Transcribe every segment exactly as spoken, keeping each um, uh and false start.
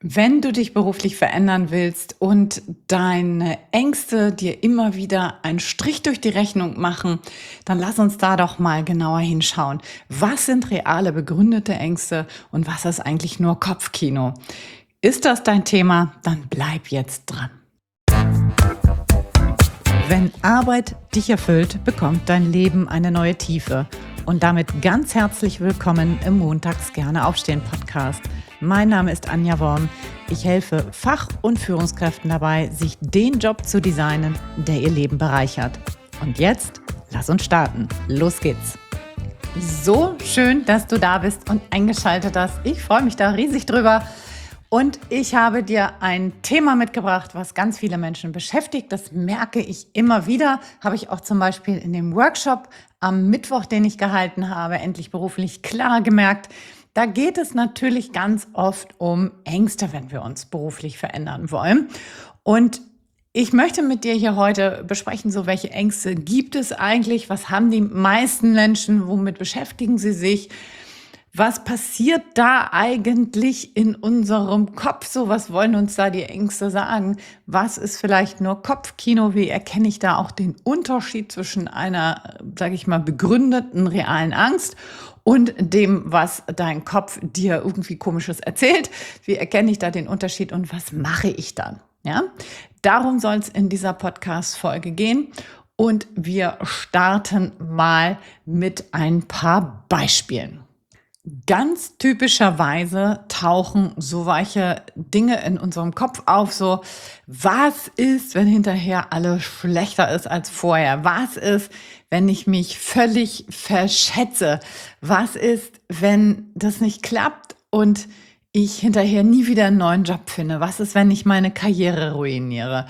Wenn du dich beruflich verändern willst und deine Ängste dir immer wieder einen Strich durch die Rechnung machen, dann lass uns da doch mal genauer hinschauen. Was sind reale begründete Ängste und was ist eigentlich nur Kopfkino? Ist das dein Thema? Dann bleib jetzt dran. Wenn Arbeit dich erfüllt, bekommt dein Leben eine neue Tiefe. Und damit ganz herzlich willkommen im Montags gerne aufstehen Podcast. Mein Name ist Anja Worm. Ich helfe Fach- und Führungskräften dabei, sich den Job zu designen, der ihr Leben bereichert. Und jetzt, lass uns starten. Los geht's. So schön, dass du da bist und eingeschaltet hast. Ich freue mich da riesig drüber. Und ich habe dir ein Thema mitgebracht, was ganz viele Menschen beschäftigt. Das merke ich immer wieder. Habe ich auch zum Beispiel in dem Workshop am Mittwoch, den ich gehalten habe, endlich beruflich klar gemerkt. Da geht es natürlich ganz oft um Ängste, wenn wir uns beruflich verändern wollen. Und ich möchte mit dir hier heute besprechen, so welche Ängste gibt es eigentlich? Was haben die meisten Menschen? Womit beschäftigen sie sich? Was passiert da eigentlich in unserem Kopf? So, was wollen uns da die Ängste sagen? Was ist vielleicht nur Kopfkino? Wie erkenne ich da auch den Unterschied zwischen einer, sage ich mal, begründeten realen Angst und dem, was dein Kopf dir irgendwie Komisches erzählt? Wie erkenne ich da den Unterschied und was mache ich dann? Ja, darum soll es in dieser Podcast-Folge gehen. Und wir starten mal mit ein paar Beispielen. Ganz typischerweise tauchen so weiche Dinge in unserem Kopf auf, so was ist, wenn hinterher alles schlechter ist als vorher? Was ist, wenn ich mich völlig verschätze? Was ist, wenn das nicht klappt und ich hinterher nie wieder einen neuen Job finde? Was ist, wenn ich meine Karriere ruiniere?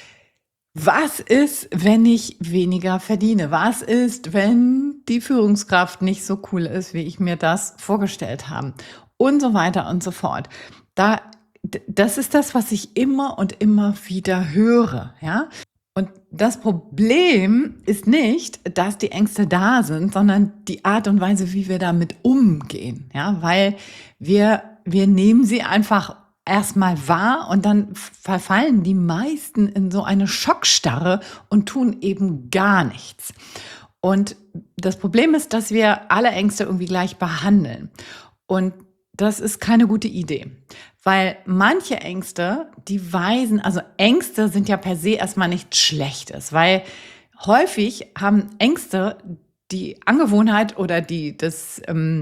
Was ist, wenn ich weniger verdiene? Was ist, wenn die Führungskraft nicht so cool ist, wie ich mir das vorgestellt habe? Und so weiter und so fort. Da, das ist das, was ich immer und immer wieder höre, ja? Und das Problem ist nicht, dass die Ängste da sind, sondern die Art und Weise, wie wir damit umgehen, ja? Weil wir, wir nehmen sie einfach erstmal wahr und dann verfallen die meisten in so eine Schockstarre und tun eben gar nichts. Und das Problem ist, dass wir alle Ängste irgendwie gleich behandeln. Und das ist keine gute Idee, weil manche Ängste, die weisen, also Ängste sind ja per se erstmal nichts Schlechtes, weil häufig haben Ängste die Angewohnheit oder die das ähm,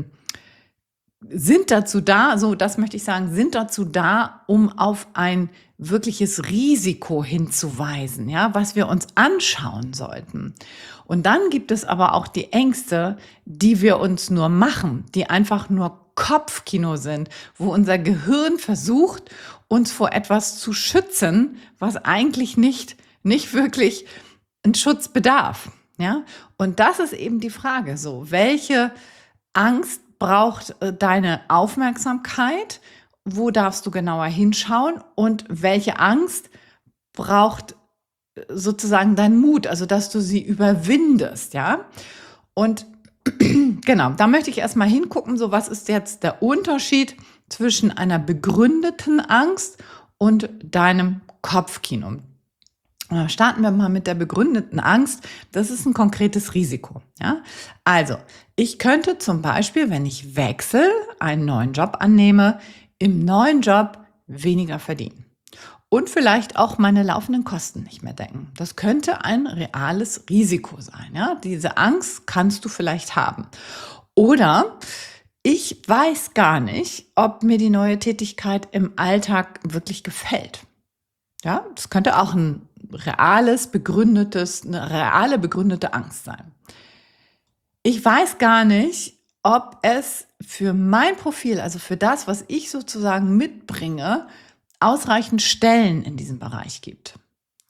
sind dazu da, so das möchte ich sagen, sind dazu da, um auf ein wirkliches Risiko hinzuweisen, ja, was wir uns anschauen sollten. Und dann gibt es aber auch die Ängste, die wir uns nur machen, die einfach nur Kopfkino sind, wo unser Gehirn versucht, uns vor etwas zu schützen, was eigentlich nicht, nicht wirklich einen Schutz bedarf, ja. Und das ist eben die Frage, so, welche Angst braucht deine Aufmerksamkeit? Wo darfst du genauer hinschauen? Und welche Angst braucht sozusagen dein Mut, also dass du sie überwindest, ja? Und genau, da möchte ich erstmal hingucken, so was ist jetzt der Unterschied zwischen einer begründeten Angst und deinem Kopfkino? Starten wir mal mit der begründeten Angst. Das ist ein konkretes Risiko. Ja? Also, ich könnte zum Beispiel, wenn ich wechsle, einen neuen Job annehme, im neuen Job weniger verdienen. Und vielleicht auch meine laufenden Kosten nicht mehr decken. Das könnte ein reales Risiko sein. Ja? Diese Angst kannst du vielleicht haben. Oder ich weiß gar nicht, ob mir die neue Tätigkeit im Alltag wirklich gefällt. Ja, das könnte auch ein reales, begründetes, eine reale begründete Angst sein. Ich weiß gar nicht, ob es für mein Profil, also für das, was ich sozusagen mitbringe, ausreichend Stellen in diesem Bereich gibt.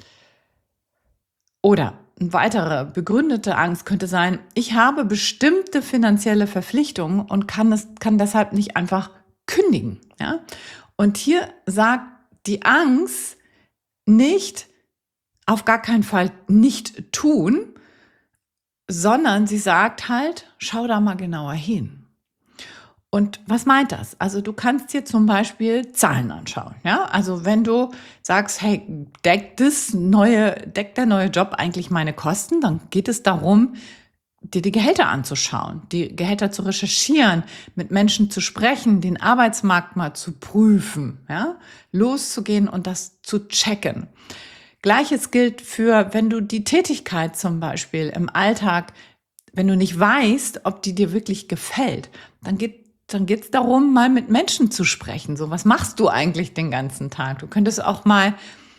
Oder eine weitere begründete Angst könnte sein, ich habe bestimmte finanzielle Verpflichtungen und kann, es, kann deshalb nicht einfach kündigen. Ja? Und hier sagt die Angst nicht, auf gar keinen Fall nicht tun, sondern sie sagt halt, schau da mal genauer hin. Und was meint das? Also du kannst dir zum Beispiel Zahlen anschauen. Ja? Also wenn du sagst, hey, deckt das neue, deckt der neue Job eigentlich meine Kosten, dann geht es darum, dir die Gehälter anzuschauen, die Gehälter zu recherchieren, mit Menschen zu sprechen, den Arbeitsmarkt mal zu prüfen, ja? Loszugehen und das zu checken. Gleiches gilt für, wenn du die Tätigkeit zum Beispiel im Alltag, wenn du nicht weißt, ob die dir wirklich gefällt, dann geht dann geht es darum, mal mit Menschen zu sprechen. So, was machst du eigentlich den ganzen Tag? Du könntest auch mal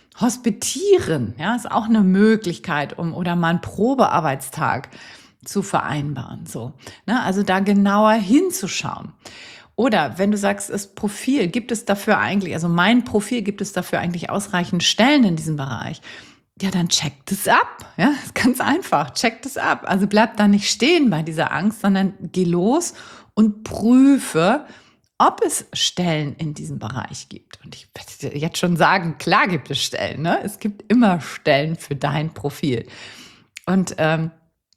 hospitieren, ja, ist auch eine Möglichkeit, um oder mal einen Probearbeitstag zu vereinbaren. So, ne? Also da genauer hinzuschauen. Oder wenn du sagst, das Profil, gibt es dafür eigentlich, also mein Profil, gibt es dafür eigentlich ausreichend Stellen in diesem Bereich? Ja, dann check das ab. Ja, ist ganz einfach. Check das ab. Also bleib da nicht stehen bei dieser Angst, sondern geh los und prüfe, ob es Stellen in diesem Bereich gibt. Und ich werde dir jetzt schon sagen, klar gibt es Stellen. Ne? Es gibt immer Stellen für dein Profil. Und ähm,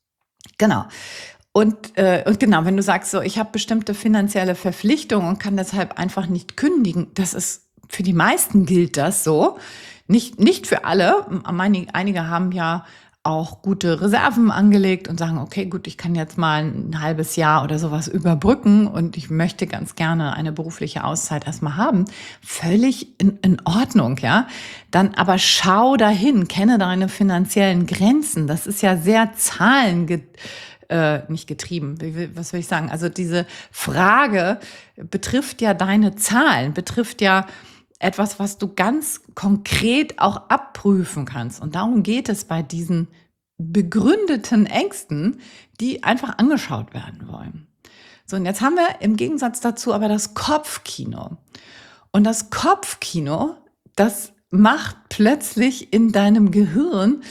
genau. Und, äh, und genau, wenn du sagst, so, ich habe bestimmte finanzielle Verpflichtungen und kann deshalb einfach nicht kündigen, das ist, für die meisten gilt das so. Nicht, nicht für alle. Einige haben ja auch gute Reserven angelegt und sagen, okay, gut, ich kann jetzt mal ein halbes Jahr oder sowas überbrücken und ich möchte ganz gerne eine berufliche Auszeit erstmal haben. Völlig in, in Ordnung, ja. Dann aber schau dahin, kenne deine finanziellen Grenzen. Das ist ja sehr zahlengetrieben. Äh, nicht getrieben, wie, was will ich sagen? Also diese Frage betrifft ja deine Zahlen, betrifft ja etwas, was du ganz konkret auch abprüfen kannst. Und darum geht es bei diesen begründeten Ängsten, die einfach angeschaut werden wollen. So, und jetzt haben wir im Gegensatz dazu aber das Kopfkino. Und das Kopfkino, das macht plötzlich in deinem Gehirn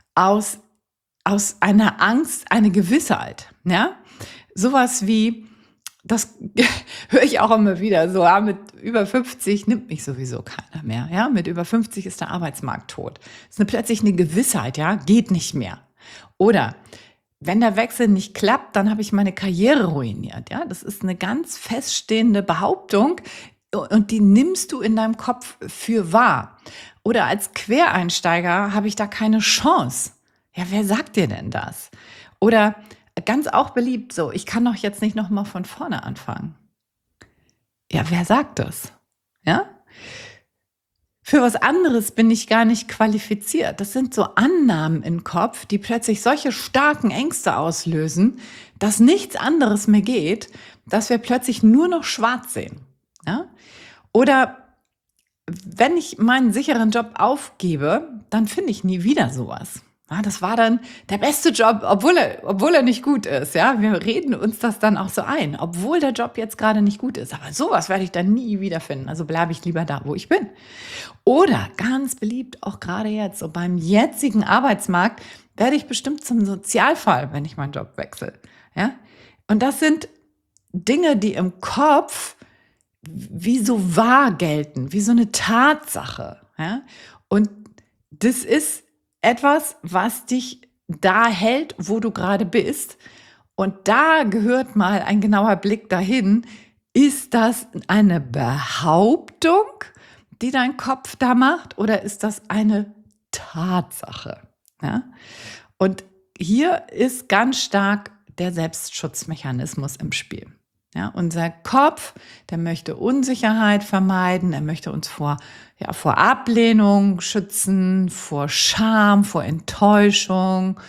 aus aus einer Angst eine Gewissheit, ja? Sowas wie, das höre ich auch immer wieder so, ja, mit über fünfzig nimmt mich sowieso keiner mehr, ja? Mit über fünfzig ist der Arbeitsmarkt tot. Das ist eine, plötzlich eine Gewissheit, ja? Geht nicht mehr. Oder wenn der Wechsel nicht klappt, dann habe ich meine Karriere ruiniert, ja? Das ist eine ganz feststehende Behauptung und die nimmst du in deinem Kopf für wahr. Oder als Quereinsteiger habe ich da keine Chance. Ja, wer sagt dir denn das? Oder ganz auch beliebt so, ich kann doch jetzt nicht nochmal von vorne anfangen. Ja, wer sagt das? Ja? Für was anderes bin ich gar nicht qualifiziert. Das sind so Annahmen im Kopf, die plötzlich solche starken Ängste auslösen, dass nichts anderes mehr geht, dass wir plötzlich nur noch schwarz sehen. Ja? Oder wenn ich meinen sicheren Job aufgebe, dann finde ich nie wieder sowas. Ja, das war dann der beste Job, obwohl er, obwohl er nicht gut ist. Ja, wir reden uns das dann auch so ein, obwohl der Job jetzt gerade nicht gut ist. Aber sowas werde ich dann nie wieder finden. Also bleibe ich lieber da, wo ich bin. Oder ganz beliebt, auch gerade jetzt, so beim jetzigen Arbeitsmarkt, werde ich bestimmt zum Sozialfall, wenn ich meinen Job wechsle. Ja, und das sind Dinge, die im Kopf wie so wahr gelten, wie so eine Tatsache. Ja, und das ist etwas, was dich da hält, wo du gerade bist. Und da gehört mal ein genauer Blick dahin. Ist das eine Behauptung, die dein Kopf da macht, oder ist das eine Tatsache? Ja? Und hier ist ganz stark der Selbstschutzmechanismus im Spiel. Ja, unser Kopf, der möchte Unsicherheit vermeiden, er möchte uns vor, ja, vor Ablehnung schützen, vor Scham, vor Enttäuschung,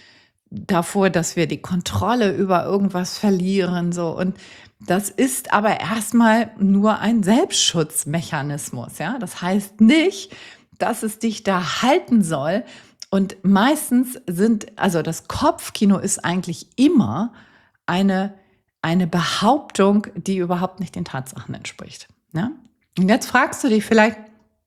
davor, dass wir die Kontrolle über irgendwas verlieren, so. Und das ist aber erstmal nur ein Selbstschutzmechanismus, ja. Das heißt nicht, dass es dich da halten soll. Und meistens sind, also das Kopfkino ist eigentlich immer eine Eine Behauptung, die überhaupt nicht den Tatsachen entspricht. Ja? Und jetzt fragst du dich vielleicht,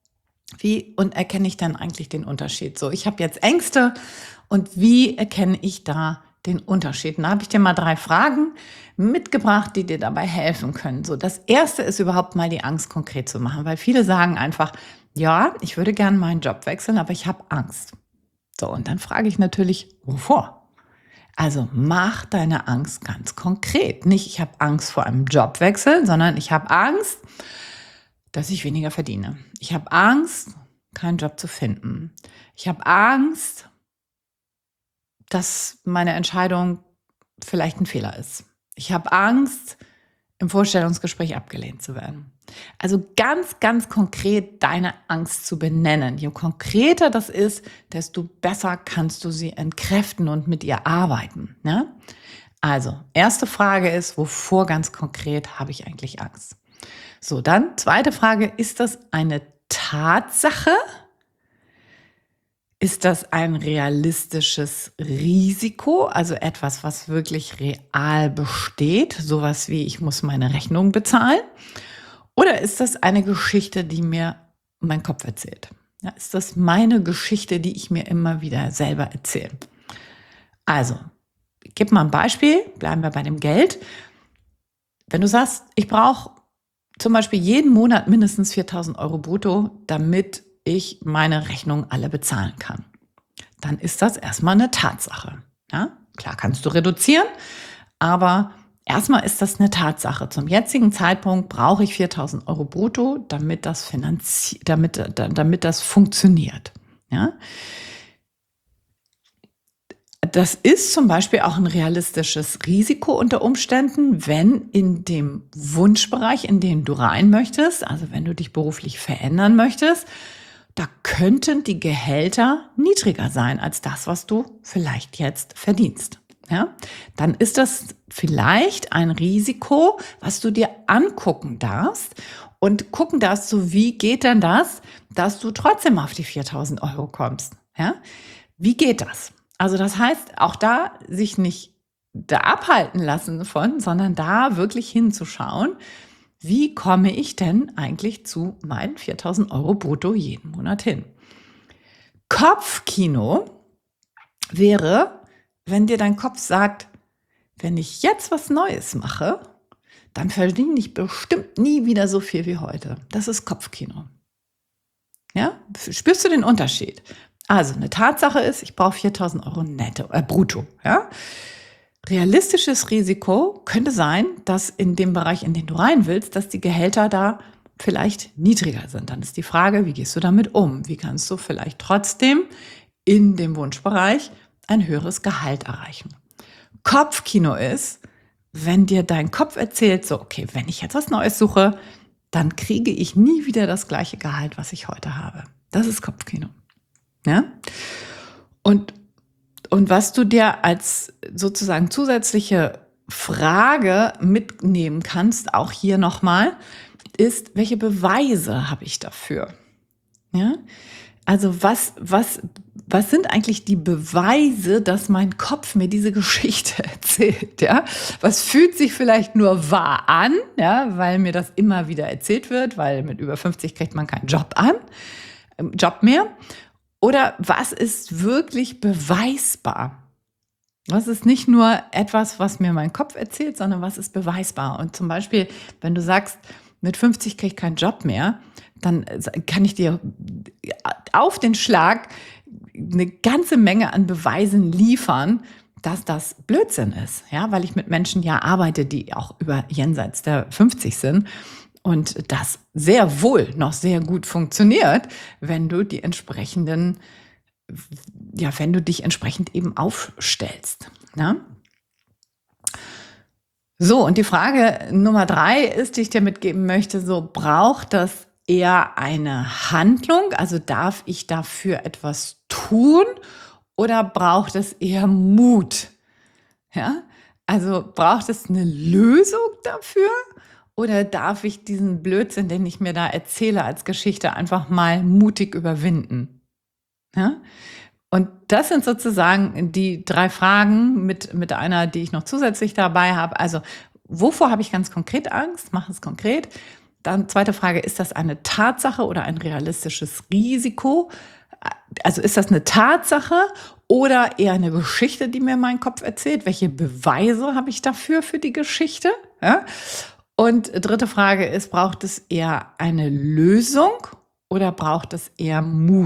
wie und erkenne ich dann eigentlich den Unterschied? So, ich habe jetzt Ängste und wie erkenne ich da den Unterschied? Und da habe ich dir mal drei Fragen mitgebracht, die dir dabei helfen können. So, das erste ist überhaupt mal die Angst konkret zu machen, weil viele sagen einfach, ja, ich würde gerne meinen Job wechseln, aber ich habe Angst. So, und dann frage ich natürlich, wovor? Also mach deine Angst ganz konkret. Nicht, ich habe Angst vor einem Jobwechsel, sondern ich habe Angst, dass ich weniger verdiene. Ich habe Angst, keinen Job zu finden. Ich habe Angst, dass meine Entscheidung vielleicht ein Fehler ist. Ich habe Angst, im Vorstellungsgespräch abgelehnt zu werden. Also ganz, ganz konkret deine Angst zu benennen. Je konkreter das ist, desto besser kannst du sie entkräften und mit ihr arbeiten. Ne? Also, erste Frage ist, wovor ganz konkret habe ich eigentlich Angst? So, dann zweite Frage, ist das eine Tatsache? Ist das ein realistisches Risiko, also etwas, was wirklich real besteht, sowas wie ich muss meine Rechnung bezahlen? Oder ist das eine Geschichte, die mir mein Kopf erzählt? Ja, ist das meine Geschichte, die ich mir immer wieder selber erzähle? Also, ich gebe mal ein Beispiel, bleiben wir bei dem Geld. Wenn du sagst, ich brauche zum Beispiel jeden Monat mindestens viertausend Euro brutto, damit ich meine Rechnungen alle bezahlen kann, dann ist das erstmal eine Tatsache. Ja? Klar kannst du reduzieren, aber erstmal ist das eine Tatsache. Zum jetzigen Zeitpunkt brauche ich viertausend Euro brutto, damit das, finanzi- damit, damit das funktioniert. Ja? Das ist zum Beispiel auch ein realistisches Risiko unter Umständen, wenn in dem Wunschbereich, in den du rein möchtest, also wenn du dich beruflich verändern möchtest, da könnten die Gehälter niedriger sein als das, was du vielleicht jetzt verdienst. Ja? Dann ist das vielleicht ein Risiko, was du dir angucken darfst und gucken darfst, so wie geht denn das, dass du trotzdem auf die viertausend Euro kommst. Ja? Wie geht das? Also das heißt, auch da sich nicht da abhalten lassen von, sondern da wirklich hinzuschauen, wie komme ich denn eigentlich zu meinen viertausend Euro brutto jeden Monat hin? Kopfkino wäre, wenn dir dein Kopf sagt, wenn ich jetzt was Neues mache, dann verdiene ich bestimmt nie wieder so viel wie heute. Das ist Kopfkino. Ja? Spürst du den Unterschied? Also eine Tatsache ist, ich brauche viertausend Euro netto, äh, brutto. Ja? Realistisches Risiko könnte sein, dass in dem Bereich, in den du rein willst, dass die Gehälter da vielleicht niedriger sind. Dann ist die Frage, wie gehst du damit um? Wie kannst du vielleicht trotzdem in dem Wunschbereich ein höheres Gehalt erreichen? Kopfkino ist, wenn dir dein Kopf erzählt, so, okay, wenn ich jetzt was Neues suche, dann kriege ich nie wieder das gleiche Gehalt, was ich heute habe. Das ist Kopfkino. Ja? Und Und was du dir als sozusagen zusätzliche Frage mitnehmen kannst, auch hier nochmal, ist, welche Beweise habe ich dafür? Ja? Also was, was, was sind eigentlich die Beweise, dass mein Kopf mir diese Geschichte erzählt? Ja? Was fühlt sich vielleicht nur wahr an, ja? Weil mir das immer wieder erzählt wird, weil mit über fünfzig kriegt man keinen Job an, Job mehr. Oder was ist wirklich beweisbar? Was ist nicht nur etwas, was mir mein Kopf erzählt, sondern was ist beweisbar? Und zum Beispiel, wenn du sagst, mit fünfzig kriege ich keinen Job mehr, dann kann ich dir auf den Schlag eine ganze Menge an Beweisen liefern, dass das Blödsinn ist. Ja, weil ich mit Menschen ja arbeite, die auch über jenseits der fünfzig sind. Und das sehr wohl noch sehr gut funktioniert, wenn du die entsprechenden, ja, wenn du dich entsprechend eben aufstellst. Ne? So, und die Frage Nummer drei ist, die ich dir mitgeben möchte, so, braucht das eher eine Handlung? Also darf ich dafür etwas tun oder braucht es eher Mut? Ja? Also braucht es eine Lösung dafür? Oder darf ich diesen Blödsinn, den ich mir da erzähle als Geschichte, einfach mal mutig überwinden? Ja? Und das sind sozusagen die drei Fragen mit, mit einer, die ich noch zusätzlich dabei habe. Also, wovor habe ich ganz konkret Angst? Mach es konkret. Dann zweite Frage, ist das eine Tatsache oder ein realistisches Risiko? Also ist das eine Tatsache oder eher eine Geschichte, die mir mein Kopf erzählt? Welche Beweise habe ich dafür für die Geschichte? Ja? Und dritte Frage ist, braucht es eher eine Lösung oder braucht es eher Mut?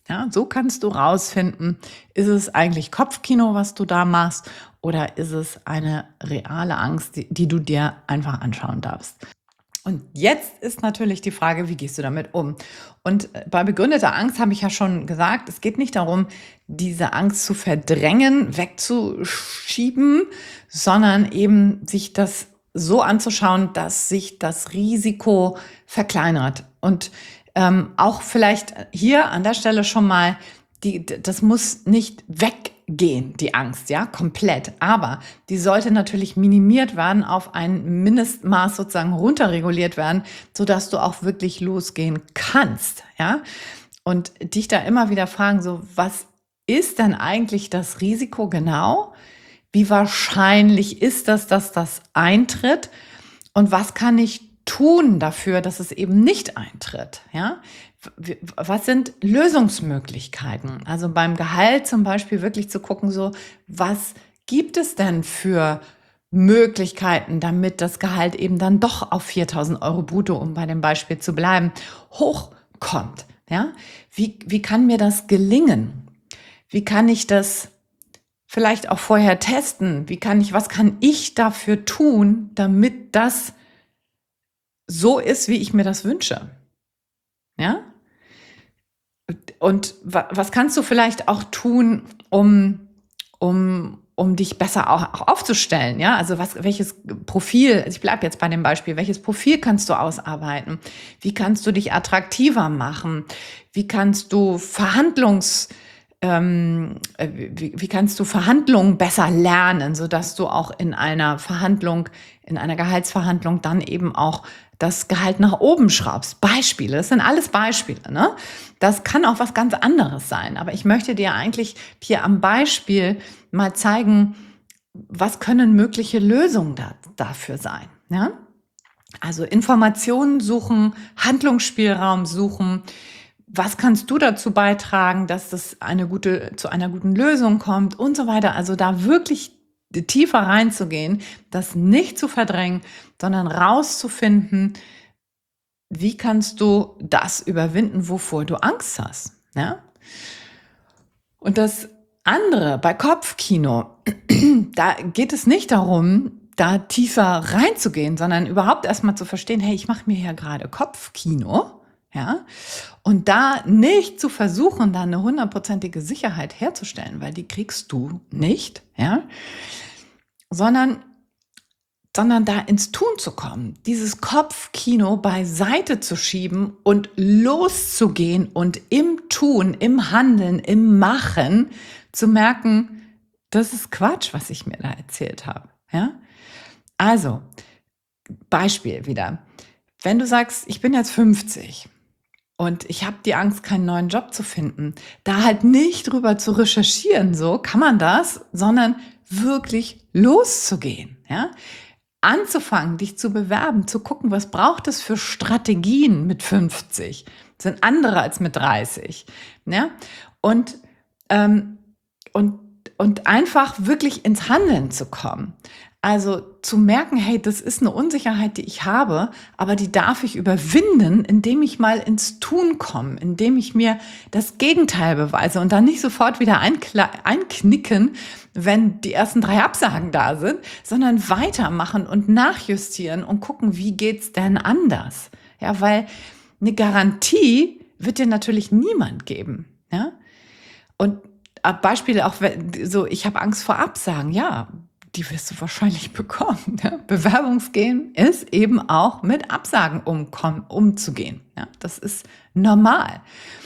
Ja, so kannst du rausfinden, ist es eigentlich Kopfkino, was du da machst, oder ist es eine reale Angst, die, die du dir einfach anschauen darfst. Und jetzt ist natürlich die Frage, wie gehst du damit um? Und bei begründeter Angst habe ich ja schon gesagt, es geht nicht darum, diese Angst zu verdrängen, wegzuschieben, sondern eben sich das so anzuschauen, dass sich das Risiko verkleinert. Und ähm, auch vielleicht hier an der Stelle schon mal, die, das muss nicht weggehen, die Angst, ja, komplett. Aber die sollte natürlich minimiert werden, auf ein Mindestmaß sozusagen runterreguliert werden, sodass du auch wirklich losgehen kannst, ja. Und dich da immer wieder fragen, so, was ist denn eigentlich das Risiko genau? Wie wahrscheinlich ist das, dass das eintritt? Und was kann ich tun dafür, dass es eben nicht eintritt? Ja? Was sind Lösungsmöglichkeiten? Also beim Gehalt zum Beispiel wirklich zu gucken, so, was gibt es denn für Möglichkeiten, damit das Gehalt eben dann doch auf viertausend Euro brutto, um bei dem Beispiel zu bleiben, hochkommt? Ja? Wie, wie kann mir das gelingen? Wie kann ich das vielleicht auch vorher testen? Wie kann ich, was kann ich dafür tun, damit das so ist, wie ich mir das wünsche? Ja? Und was kannst du vielleicht auch tun, um, um, um dich besser auch, auch aufzustellen? Ja? Also was, welches Profil, also ich bleibe jetzt bei dem Beispiel, welches Profil kannst du ausarbeiten? Wie kannst du dich attraktiver machen? Wie kannst du Verhandlungs Ähm, wie, wie kannst du Verhandlungen besser lernen, sodass du auch in einer Verhandlung, in einer Gehaltsverhandlung dann eben auch das Gehalt nach oben schraubst? Beispiele, das sind alles Beispiele, ne? Das kann auch was ganz anderes sein, aber ich möchte dir eigentlich hier am Beispiel mal zeigen, was können mögliche Lösungen da, dafür sein, ja? Also Informationen suchen, Handlungsspielraum suchen. Was kannst du dazu beitragen, dass das eine gute, zu einer guten Lösung kommt und so weiter. Also da wirklich tiefer reinzugehen, das nicht zu verdrängen, sondern rauszufinden, wie kannst du das überwinden, wovor du Angst hast. Ja? Und das andere, bei Kopfkino, da geht es nicht darum, da tiefer reinzugehen, sondern überhaupt erstmal zu verstehen, hey, ich mache mir hier gerade Kopfkino. Ja, und da nicht zu versuchen, da eine hundertprozentige Sicherheit herzustellen, weil die kriegst du nicht, ja, sondern, sondern da ins Tun zu kommen, dieses Kopfkino beiseite zu schieben und loszugehen und im Tun, im Handeln, im Machen zu merken, das ist Quatsch, was ich mir da erzählt habe, ja. Also, Beispiel wieder. Wenn du sagst, ich bin jetzt fünfzig, und ich habe die Angst, keinen neuen Job zu finden, da halt nicht drüber zu recherchieren, so kann man das, sondern wirklich loszugehen, ja? Anzufangen, dich zu bewerben, zu gucken, was braucht es für Strategien mit fünfzig, das sind andere als mit dreißig, ja? Und, ähm, und, und einfach wirklich ins Handeln zu kommen. Also zu merken, hey, das ist eine Unsicherheit, die ich habe, aber die darf ich überwinden, indem ich mal ins Tun komme, indem ich mir das Gegenteil beweise und dann nicht sofort wieder einknicken, wenn die ersten drei Absagen da sind, sondern weitermachen und nachjustieren und gucken, wie geht's denn anders? Ja, weil eine Garantie wird dir natürlich niemand geben, ja? Und Beispiele auch so, ich habe Angst vor Absagen, ja, die wirst du wahrscheinlich bekommen. Ja? Bewerbungsgehen ist eben auch mit Absagen umkommen, umzugehen. Ja? Das ist normal.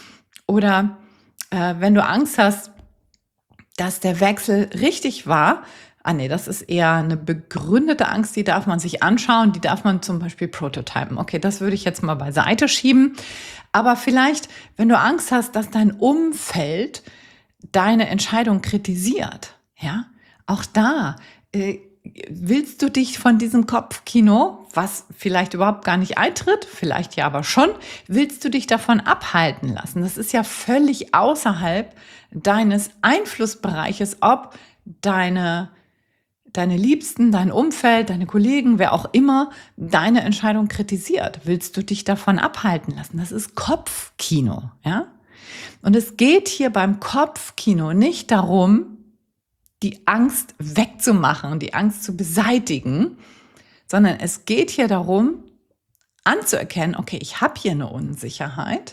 Oder äh, wenn du Angst hast, dass der Wechsel richtig war, ah nee, das ist eher eine begründete Angst, die darf man sich anschauen, die darf man zum Beispiel prototypen. Okay, das würde ich jetzt mal beiseite schieben. Aber vielleicht, wenn du Angst hast, dass dein Umfeld deine Entscheidung kritisiert, ja, auch da äh, willst du dich von diesem Kopfkino, was vielleicht überhaupt gar nicht eintritt, vielleicht ja aber schon, willst du dich davon abhalten lassen? Das ist ja völlig außerhalb deines Einflussbereiches, ob deine, deine Liebsten, dein Umfeld, deine Kollegen, wer auch immer deine Entscheidung kritisiert. Willst du dich davon abhalten lassen? Das ist Kopfkino, ja? Und es geht hier beim Kopfkino nicht darum, die Angst wegzumachen und die Angst zu beseitigen, sondern es geht hier darum, anzuerkennen, okay, ich habe hier eine Unsicherheit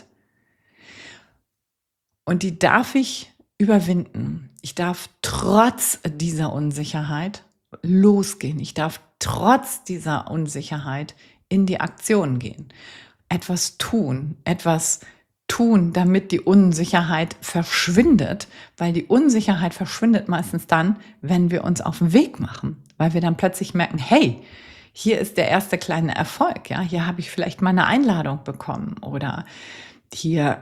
und die darf ich überwinden. Ich darf trotz dieser Unsicherheit losgehen. Ich darf trotz dieser Unsicherheit in die Aktion gehen. Etwas tun, etwas tun, damit die Unsicherheit verschwindet, weil die Unsicherheit verschwindet meistens dann, wenn wir uns auf den Weg machen, weil wir dann plötzlich merken, hey, hier ist der erste kleine Erfolg, ja, hier habe ich vielleicht mal eine Einladung bekommen oder hier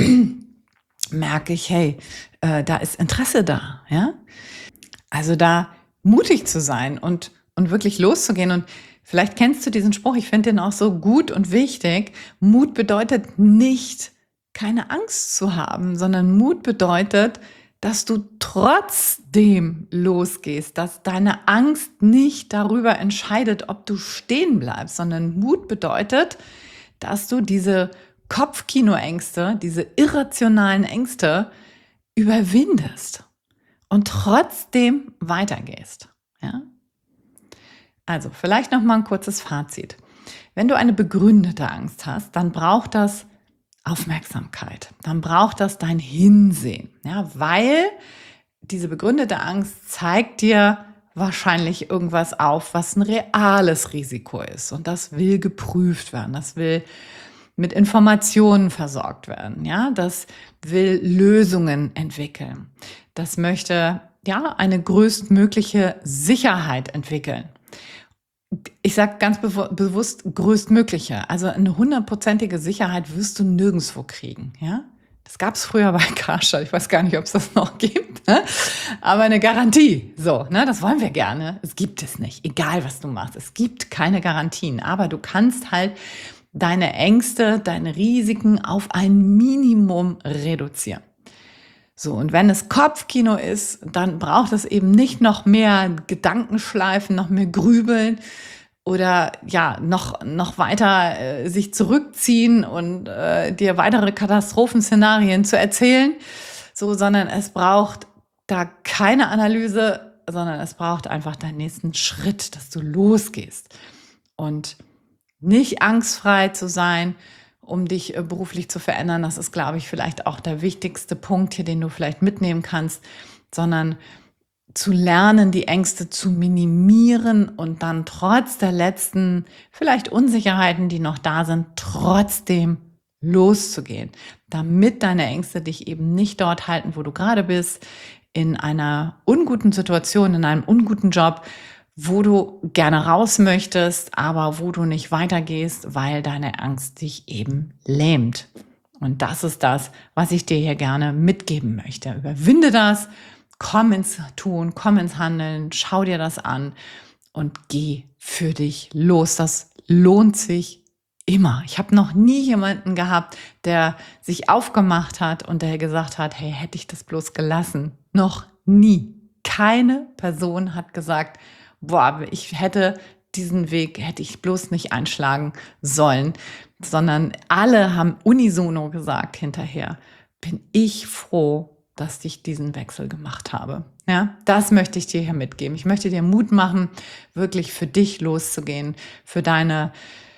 merke ich, hey, äh, da ist Interesse da, ja. Also da mutig zu sein und, und wirklich loszugehen. Und vielleicht kennst du diesen Spruch, ich finde den auch so gut und wichtig. Mut bedeutet nicht, keine Angst zu haben, sondern Mut bedeutet, dass du trotzdem losgehst, dass deine Angst nicht darüber entscheidet, ob du stehen bleibst, sondern Mut bedeutet, dass du diese Kopfkinoängste, diese irrationalen Ängste überwindest und trotzdem weitergehst. Ja? Also vielleicht noch mal ein kurzes Fazit. Wenn du eine begründete Angst hast, dann braucht das Aufmerksamkeit. Dann braucht das dein Hinsehen. Ja, weil diese begründete Angst zeigt dir wahrscheinlich irgendwas auf, was ein reales Risiko ist. Und das will geprüft werden. Das will mit Informationen versorgt werden. Ja, das will Lösungen entwickeln. Das möchte ja eine größtmögliche Sicherheit entwickeln. Ich sage ganz bewu- bewusst größtmögliche. Also eine hundertprozentige Sicherheit wirst du nirgendwo kriegen. Ja? Das gab es früher bei Karstadt. Ich weiß gar nicht, ob es das noch gibt. Ne? Aber eine Garantie, so, ne? Das wollen wir gerne. Es gibt es nicht. Egal, was du machst. Es gibt keine Garantien. Aber du kannst halt deine Ängste, deine Risiken auf ein Minimum reduzieren. So, und wenn es Kopfkino ist, dann braucht es eben nicht noch mehr Gedankenschleifen, noch mehr Grübeln oder ja, noch, noch weiter äh, sich zurückziehen und äh, dir weitere Katastrophenszenarien zu erzählen, so, sondern es braucht da keine Analyse, sondern es braucht einfach deinen nächsten Schritt, dass du losgehst und nicht angstfrei zu sein, um dich beruflich zu verändern. Das ist, glaube ich, vielleicht auch der wichtigste Punkt hier, den du vielleicht mitnehmen kannst, sondern zu lernen, die Ängste zu minimieren und dann trotz der letzten vielleicht Unsicherheiten, die noch da sind, trotzdem loszugehen, damit deine Ängste dich eben nicht dort halten, wo du gerade bist, in einer unguten Situation, in einem unguten Job, wo du gerne raus möchtest, aber wo du nicht weitergehst, weil deine Angst dich eben lähmt. Und das ist das, was ich dir hier gerne mitgeben möchte. Überwinde das, komm ins Tun, komm ins Handeln, schau dir das an und geh für dich los. Das lohnt sich immer. Ich habe noch nie jemanden gehabt, der sich aufgemacht hat und der gesagt hat, hey, hätte ich das bloß gelassen. Noch nie. Keine Person hat gesagt, boah, ich hätte diesen Weg, hätte ich bloß nicht einschlagen sollen, sondern alle haben unisono gesagt hinterher, bin ich froh, dass ich diesen Wechsel gemacht habe. Ja, das möchte ich dir hier mitgeben. Ich möchte dir Mut machen, wirklich für dich loszugehen, für deine,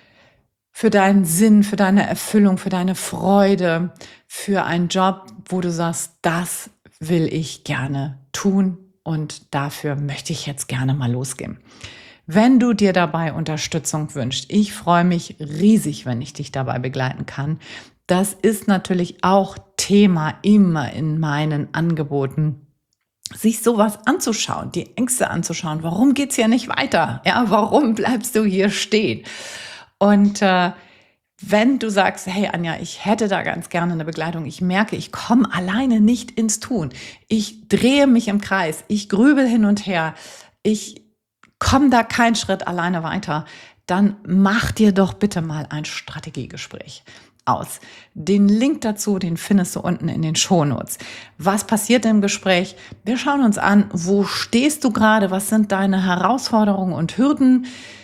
für deinen Sinn, für deine Erfüllung, für deine Freude, für einen Job, wo du sagst, das will ich gerne tun. Und dafür möchte ich jetzt gerne mal losgehen. Wenn du dir dabei Unterstützung wünschst, ich freue mich riesig, wenn ich dich dabei begleiten kann. Das ist natürlich auch Thema immer in meinen Angeboten, sich sowas anzuschauen, die Ängste anzuschauen. Warum geht's hier nicht weiter? Ja, warum bleibst du hier stehen? Und äh, wenn du sagst, hey Anja, ich hätte da ganz gerne eine Begleitung, ich merke, ich komme alleine nicht ins Tun, ich drehe mich im Kreis, ich grübel hin und her, ich komme da keinen Schritt alleine weiter, dann mach dir doch bitte mal ein Strategiegespräch aus. Den Link dazu, den findest du unten in den Shownotes. Was passiert im Gespräch? Wir schauen uns an, wo stehst du gerade, was sind deine Herausforderungen und Hürden?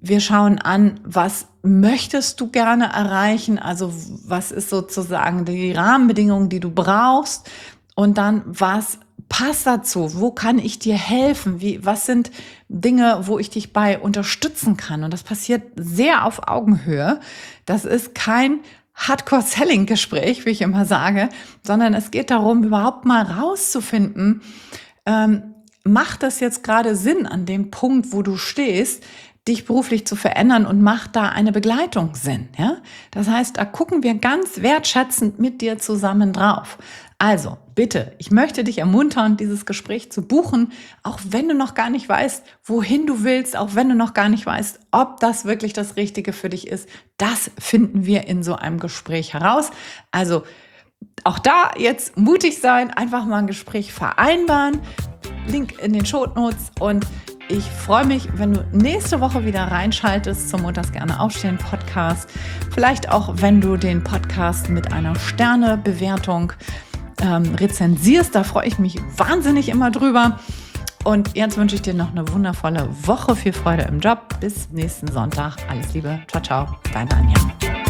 Wir schauen an, was möchtest du gerne erreichen? Also was ist sozusagen die Rahmenbedingungen, die du brauchst? Und dann, was passt dazu? Wo kann ich dir helfen? Wie, was sind Dinge, wo ich dich bei unterstützen kann? Und das passiert sehr auf Augenhöhe. Das ist kein Hardcore-Selling-Gespräch, wie ich immer sage, sondern es geht darum, überhaupt mal rauszufinden, ähm, macht das jetzt gerade Sinn an dem Punkt, wo du stehst, dich beruflich zu verändern, und macht da eine Begleitung Sinn, ja? Das heißt, da gucken wir ganz wertschätzend mit dir zusammen drauf. Also, bitte, ich möchte dich ermuntern, dieses Gespräch zu buchen, auch wenn du noch gar nicht weißt, wohin du willst, auch wenn du noch gar nicht weißt, ob das wirklich das Richtige für dich ist. Das finden wir in so einem Gespräch heraus. Also, auch da jetzt mutig sein, einfach mal ein Gespräch vereinbaren. Link in den Shownotes, und ich freue mich, wenn du nächste Woche wieder reinschaltest zum Montags gerne aufstehen Podcast. Vielleicht auch, wenn du den Podcast mit einer Sternebewertung ähm, rezensierst. Da freue ich mich wahnsinnig immer drüber. Und jetzt wünsche ich dir noch eine wundervolle Woche. Viel Freude im Job. Bis nächsten Sonntag. Alles Liebe. Ciao, ciao. Deine Anja.